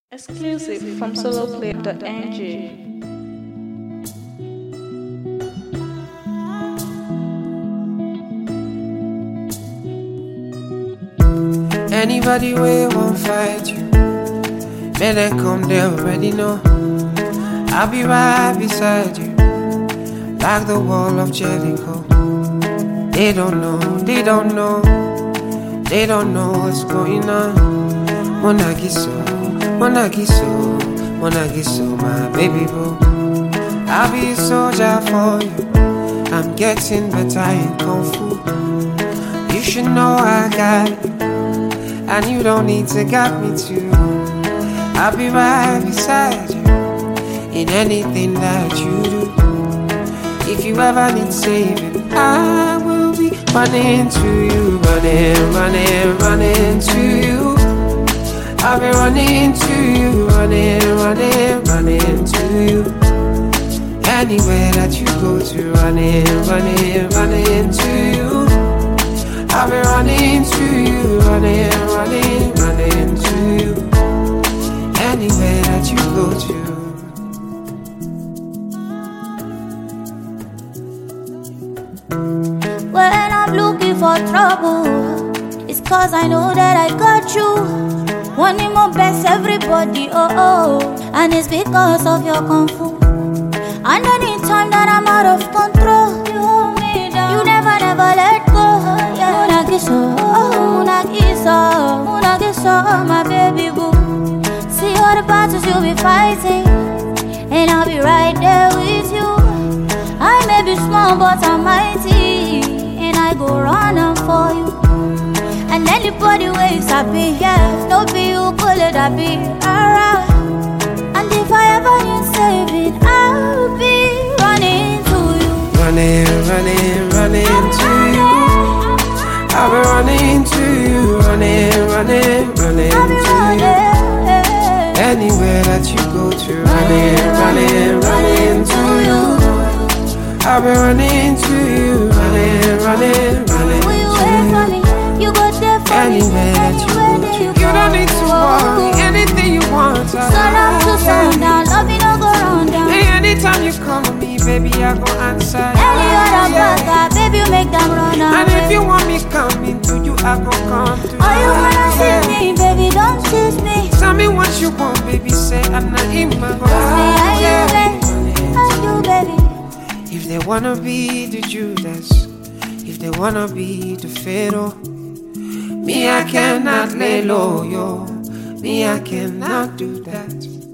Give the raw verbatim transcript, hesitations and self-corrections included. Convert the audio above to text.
Exclusive from soloplay dot n g. Anybody way won't fight you, may they come, they already know. I'll be right beside you, like the wall of Jericho. They don't know, they don't know, they don't know what's going on. Monagiso, Monagiso, Monagiso, my baby boo. I'll be a soldier for you, I'm getting better in Kung Fu. You should know I got you, and you don't need to guide me too. I'll be right beside you in anything that you do. If you ever need saving, I will be running to you, running, running, running to you. I'll be running to you, running, running, running to you. Anywhere that you go to, running, running, running to you. I'll be running to you, running, running, running to you. Anywhere that you go to. When I'm looking for trouble, it's cause I know that I got you. Wanting my best, everybody, oh oh. And it's because of your Kung Fu. And anytime that I'm out of control, you hold me down, you never, never let go. Yeah. Munagiso, oh, Munagiso, Munagiso, my baby boo. See all the battles you'll be fighting, and I'll be right there with you. I may be small but I'm mighty, and I go running for you. And anybody ways I be, yeah, no be you call it, I be alright. And if I ever need saving, I'll be running to you. Running, running, running to you. I'll be running to you, running, running, running to you. Anywhere that you go to, running, running, running to you. I'll be running to you, running, running, running Will you to wait for you. me? You go there for me. Anywhere that you go to, you don't need to worry, anything you want. Sun up to sundown, love me no go round down. Hey, anytime you call me, baby, I go answer. Any other brother, baby, you make them run away. And if you want me coming to you, I go come to Oh, you wanna see me, baby, don't tease me. Tell me what you want, baby, say I'm not in my Say, are you baby? Are you baby? If they wanna be the Judas, if they wanna be the Pharaoh, me I cannot lay low, yo. Me I cannot do that.